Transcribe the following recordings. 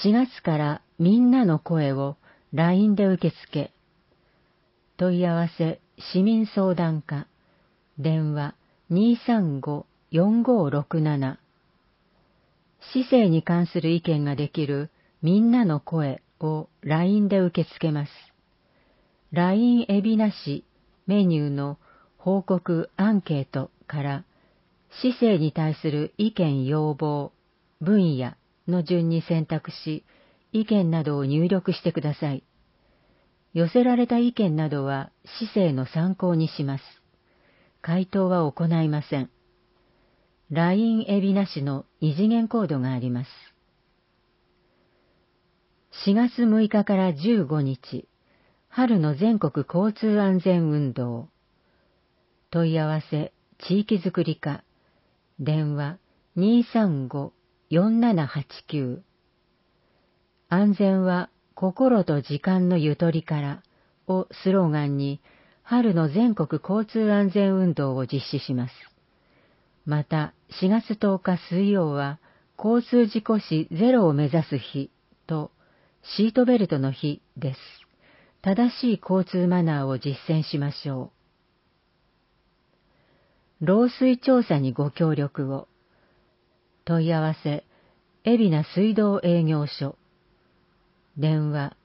4月からみんなの声を LINE で受け付け。問い合わせ市民相談課、電話235-4567。市政に関する意見ができるみんなの声を LINE で受け付けます。LINE 海老名市メニューの報告アンケートから市政に対する意見要望、分野の順に選択し、意見などを入力してください。寄せられた意見などは市政の参考にします。回答は行いません。LINE 海老名市の二次元コードがあります。4月6日から15日、春の全国交通安全運動。問い合わせ地域づくり課、電話235-4789。安全は心と時間のゆとりからをスローガンに春の全国交通安全運動を実施します。また4月10日水曜は交通事故死ゼロを目指す日とシートベルトの日です。正しい交通マナーを実践しましょう。漏水調査にご協力を。問い合わせ海老名水道営業所、電話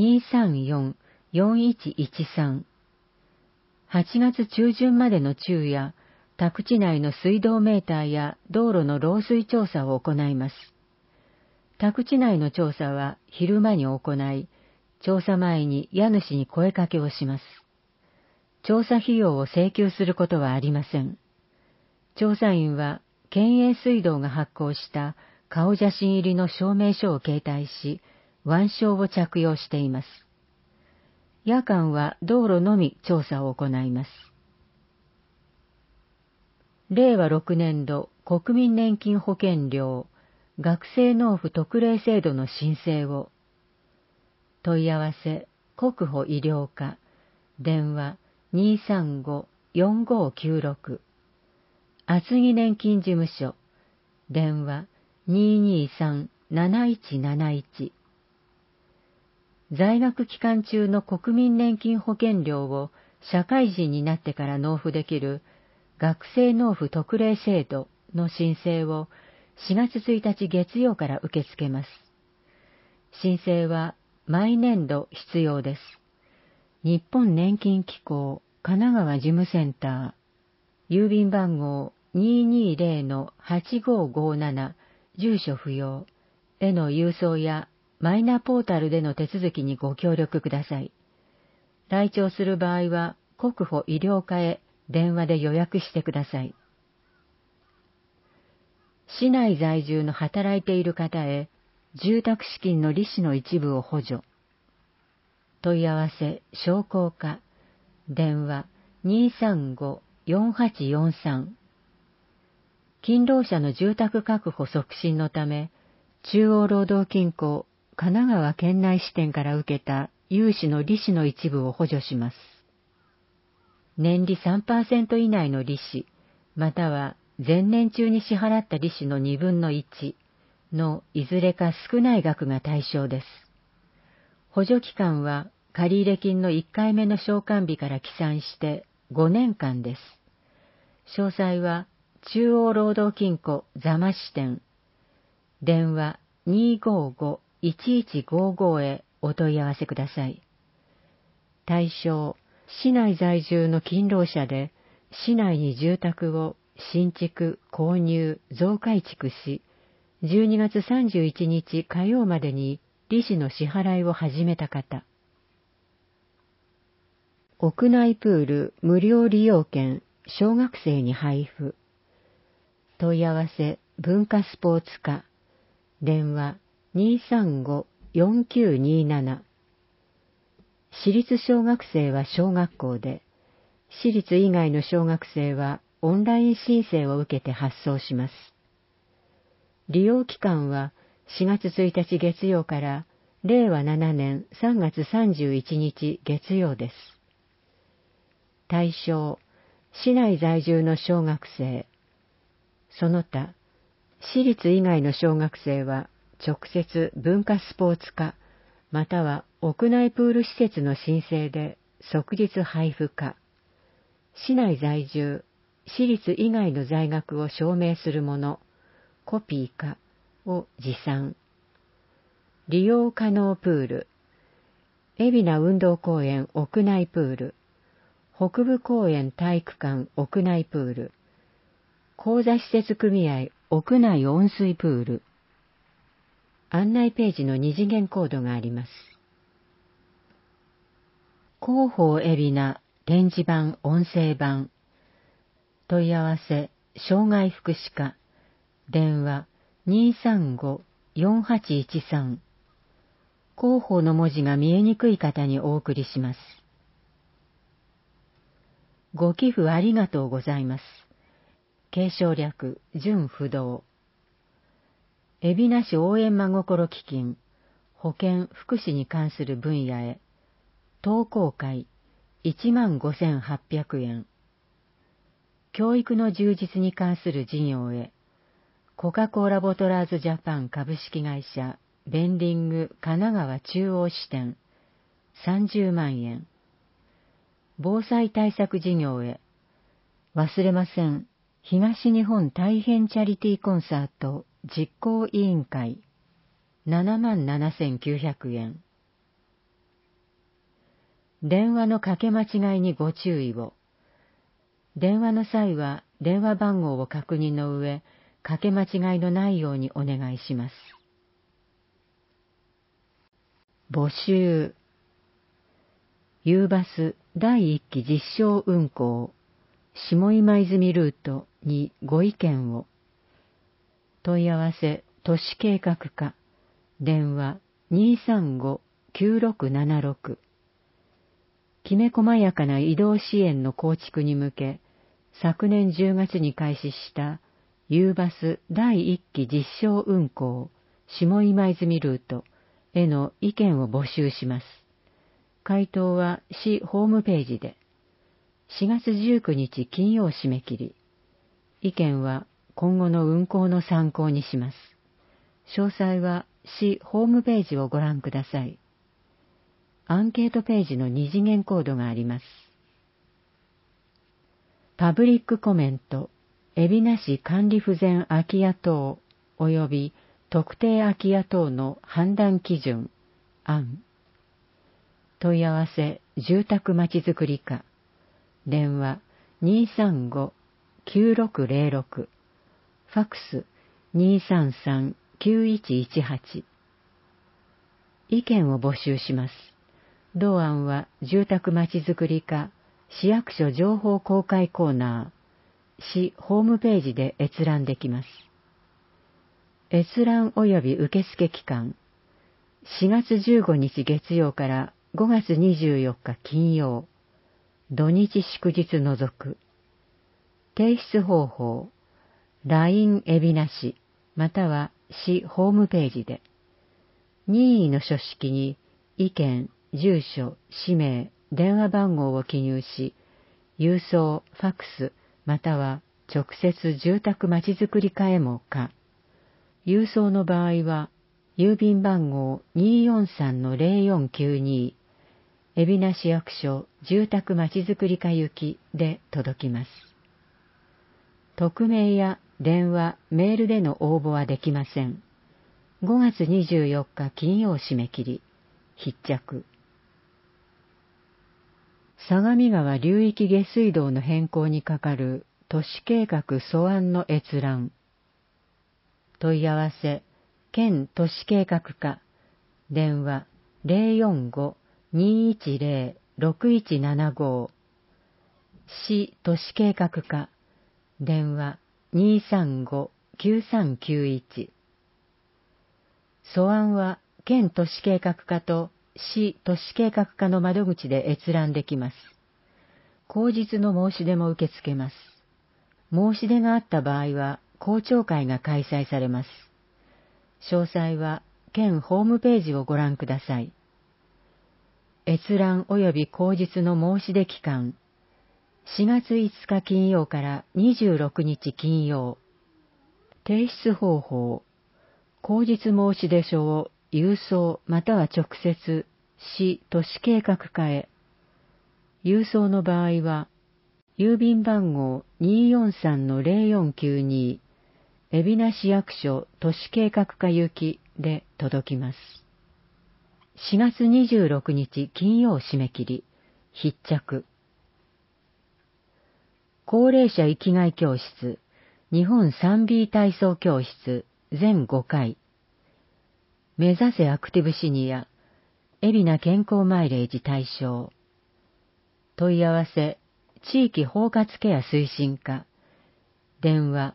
234-4113。8月中旬までの昼夜、宅地内の水道メーターや道路の漏水調査を行います。宅地内の調査は昼間に行い、調査前に家主に声かけをします。調査費用を請求することはありません。調査員は県営水道が発行した顔写真入りの証明書を携帯し、腕章を着用しています。夜間は道路のみ調査を行います。令和6年度国民年金保険料学生納付特例制度の申請を。問い合わせ国保医療課、電話235-4596。厚木年金事務所、電話223-7171。在学期間中の国民年金保険料を社会人になってから納付できる学生納付特例制度の申請を4月1日月曜から受け付けます。申請は毎年度必要です。日本年金機構神奈川事務センター、郵便番号220-8557、住所不要への郵送やマイナポータルでの手続きにご協力ください。来庁する場合は国保医療課へ電話で予約してください。市内在住の働いている方へ住宅資金の利子の一部を補助。問い合わせ商工課、電話235-4843。勤労者の住宅確保促進のため、中央労働金庫神奈川県内支店から受けた融資の利子の一部を補助します。年利 3% 以内の利子、または前年中に支払った利子の1/2のいずれか少ない額が対象です。補助期間は借入金の1回目の償還日から起算して5年間です。詳細は中央労働金庫座間支店、電話255-1155へお問い合わせください。対象、市内在住の勤労者で、市内に住宅を新築、購入、増改築し、12月31日火曜までに利子の支払いを始めた方。屋内プール無料利用券、小学生に配布。問い合わせ文化スポーツ課、電話235-4927。私立小学生は小学校で、私立以外の小学生はオンライン申請を受けて発送します。利用期間は4月1日月曜から令和7年3月31日月曜です。対象、市内在住の小学生。その他、私立以外の小学生は直接文化スポーツ課、または屋内プール施設の申請で即日配布か、市内在住、私立以外の在学を証明するもの、コピーかを持参。利用可能プール、海老名運動公園屋内プール、北部公園体育館屋内プール、講座施設組合屋内温水プール。案内ページの二次元コードがあります。広報海老名展示板音声版。問い合わせ障害福祉課。電話235-4813。広報の文字が見えにくい方にお送りします。ご寄付ありがとうございます。継承略純不動。海老名市応援真心基金、保健福祉に関する分野へ、投稿会15,800円。教育の充実に関する事業へ、コカ・コーラボトラーズジャパン株式会社ベンディング神奈川中央支店30万円。防災対策事業へ、忘れません東日本大変チャリティーコンサート実行委員会77,900円。電話のかけ間違いにご注意を。電話の際は電話番号を確認の上、かけ間違いのないようにお願いします。募集。Uバス第1期実証運行、下今泉ルートにご意見を。問い合わせ都市計画課、電話235-9676。きめ細やかな移動支援の構築に向け、昨年10月に開始した U バス第1期実証運行、下今泉ルートへの意見を募集します。回答は市ホームページで、4月19日金曜締め切り。意見は今後の運行の参考にします。詳細は市ホームページをご覧ください。アンケートページの二次元コードがあります。パブリックコメント、海老名市管理不全空き家等及び特定空き家等の判断基準、案。問い合わせ、住宅まちづくり課。電話235-9606。ファックス233-9118。意見を募集します。同案は住宅まちづくり課市役所情報公開コーナー、市ホームページで閲覧できます。閲覧及び受付期間、4月15日月曜から5月24日金曜、土日祝日除く。提出方法、LINE 海老名市、または市ホームページで。任意の書式に意見、住所、氏名、電話番号を記入し、郵送、ファックス、または直接住宅まちづくり課へもか。郵送の場合は、郵便番号 243-0492、海老名市役所住宅まちづくり課行きで届きます。匿名や電話、メールでの応募はできません。5月24日金曜締め切り、必着。相模川流域下水道の変更にかかる都市計画素案の閲覧。問い合わせ、県都市計画課、電話045-210-6175。市都市計画課、電話235-9391。素案は県都市計画課と市都市計画課の窓口で閲覧できます。後日の申し出も受け付けます。申し出があった場合は公聴会が開催されます。詳細は県ホームページをご覧ください。閲覧及び後日の申し出期間、4月5日金曜から26日金曜。提出方法、 口実申し出書を郵送または直接市都市計画課へ。郵送の場合は、郵便番号 243-0492 海老名市役所都市計画課行きで届きます。4月26日金曜締め切り、必着。高齢者生きがい教室、日本 3B 体操教室、全5回。目指せアクティブシニア、海老名健康マイレージ対象。問い合わせ、地域包括ケア推進課。電話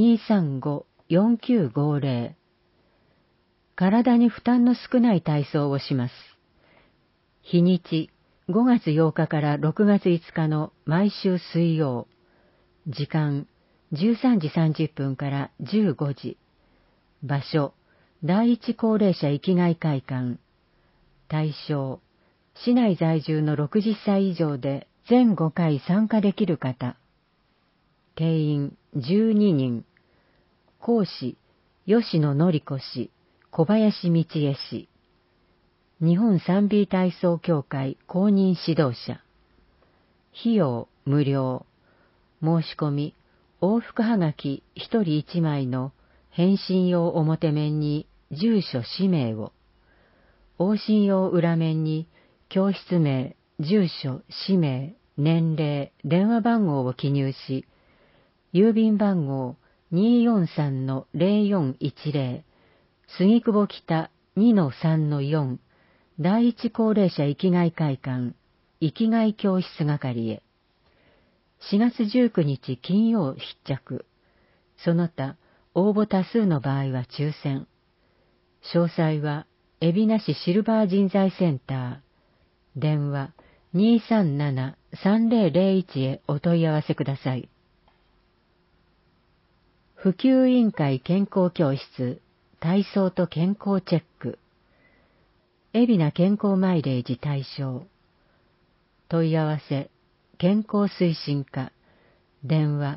235-4950。体に負担の少ない体操をします。日にち、5月8日から6月5日の毎週水曜。時間、13時30分から15時。場所、第一高齢者生きがい会館。対象、市内在住の60歳以上で全5回参加できる方。定員12人。講師、吉野典子氏、小林道恵氏。日本 3B 体操協会公認指導者。費用無料。申し込み、往復はがき1人1枚の返信用表面に住所氏名を、往診用裏面に教室名、住所、氏名、年齢、電話番号を記入し、郵便番号 243-0410 杉久保北 2-3-4 第一高齢者生きがい会館生きがい教室係へ。4月19日金曜必着。その他、応募多数の場合は抽選。詳細は、海老名市シルバー人材センター。電話 237-3001 へお問い合わせください。普及委員会健康教室、体操と健康チェック。海老名健康マイレージ対象。問い合わせ、健康推進課。電話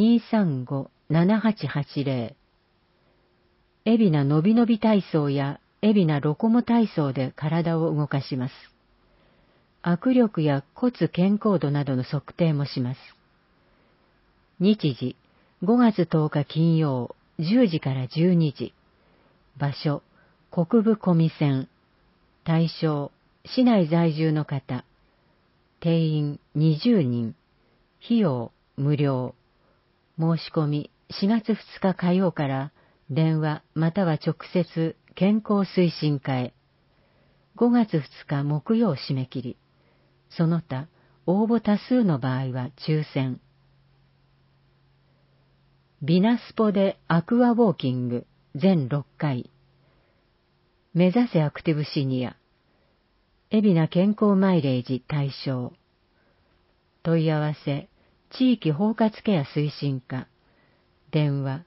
235-7880。海老名のびのび体操や海老名ロコモ体操で体を動かします。握力や骨健康度などの測定もします。日時、5月10日金曜、10時から12時。場所、国分小見線。対象、市内在住の方。定員20人。費用、無料。申し込み、4月2日火曜から電話または直接健康推進課へ。5月2日木曜締め切り。その他、応募多数の場合は抽選。ビナスポでアクアウォーキング全6回。目指せアクティブシニア。海老名健康マイレージ対象。問い合わせ、地域包括ケア推進課。電話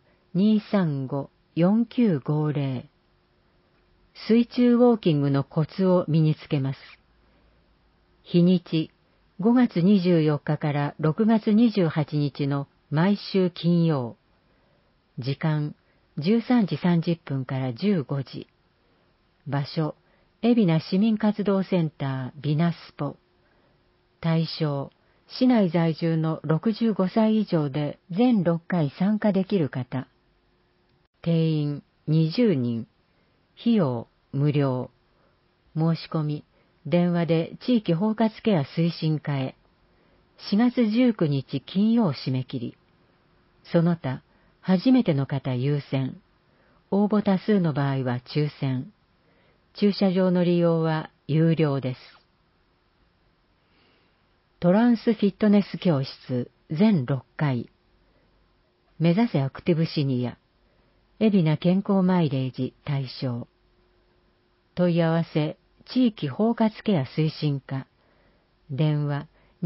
235-4950。水中ウォーキングのコツを身につけます。日にち、5月24日から6月28日の毎週金曜。時間、13時30分から15時。場所、海老名市民活動センタービナスポ。対象、市内在住の65歳以上で全6回参加できる方。定員20人。費用無料。申し込み、電話で地域包括ケア推進課へ。4月19日金曜締め切り。その他、初めての方優先。応募多数の場合は抽選。駐車場の利用は有料です。トランスフィットネス教室全6回。目指せアクティブシニア。海老名健康マイレージ対象。問い合わせ、地域包括ケア推進課。電話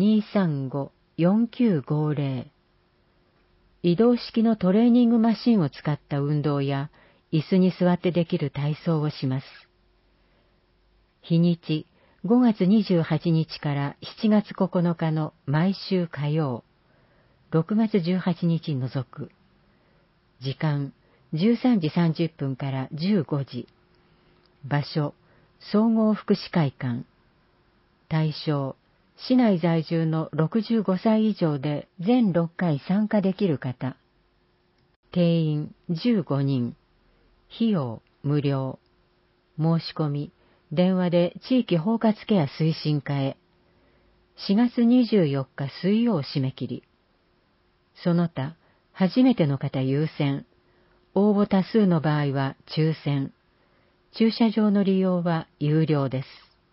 235-4950。移動式のトレーニングマシンを使った運動や、椅子に座ってできる体操をします。日にち、5月28日から7月9日の毎週火曜、6月18日除く。時間、 13時30分から15時。場所、総合福祉会館。対象、市内在住の65歳以上で全6回参加できる方。定員15人。費用無料。申し込み、電話で地域包括ケア推進課へ。4月24日水曜締め切り。その他、初めての方優先。応募多数の場合は抽選。駐車場の利用は有料です。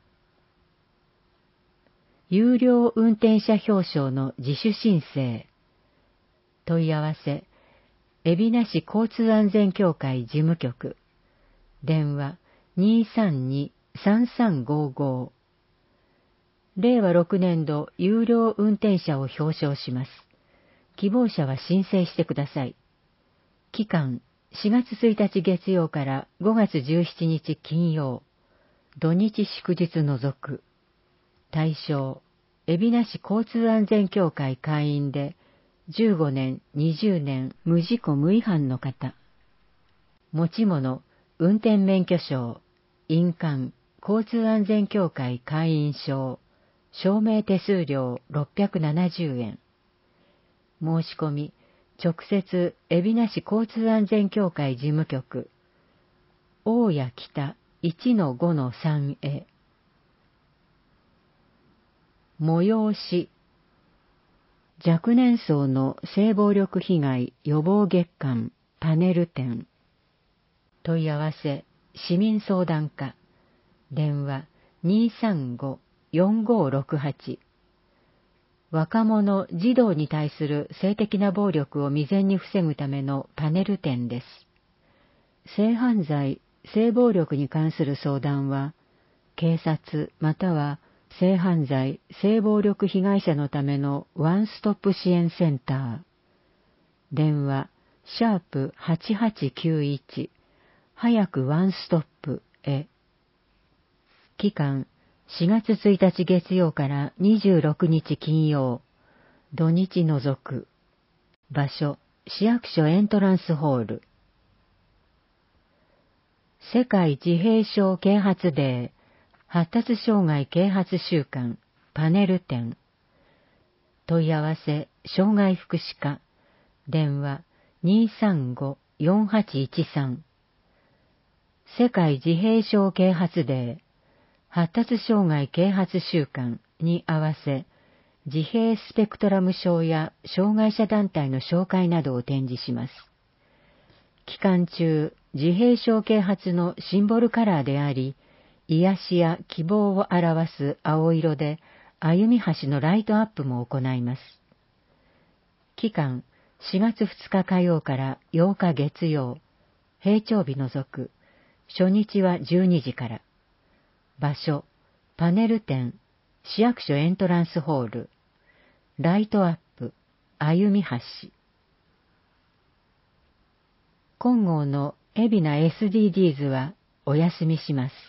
有料運転者表彰の自主申請。問い合わせ、海老名市交通安全協会事務局。電話232-3355。令和6年度有料運転者を表彰します。希望者は申請してください。期間、4月1日月曜から5月17日金曜。土日祝日除く。対象、海老名市交通安全協会会員で、15年、20年無事故無違反の方。持ち物、運転免許証、印鑑、交通安全協会会員証、証明手数料670円。申し込み、直接、海老名市交通安全協会事務局、大谷北 1-5-3 へ。催し、若年層の性暴力被害予防月間パネル展。問い合わせ、市民相談課。電話235-4568。若者、児童に対する性的な暴力を未然に防ぐためのパネル展です。性犯罪、性暴力に関する相談は、警察または性犯罪、性暴力被害者のためのワンストップ支援センター。電話、#8891、早くワンストップへ。期間、4月1日月曜から26日金曜、土日除く。場所、市役所エントランスホール。世界自閉症啓発デー、発達障害啓発週間、パネル展。問い合わせ、障害福祉課。電話、235-4813。世界自閉症啓発デー、発達障害啓発週間に合わせ、自閉スペクトラム症や障害者団体の紹介などを展示します。期間中、自閉症啓発のシンボルカラーであり、癒しや希望を表す青色で、歩み橋のライトアップも行います。期間、4月2日火曜から8日月曜、平常日除く、初日は12時から。場所、パネル展、市役所エントランスホール、ライトアップ、歩み橋。今号の海老名 SDGs はお休みします。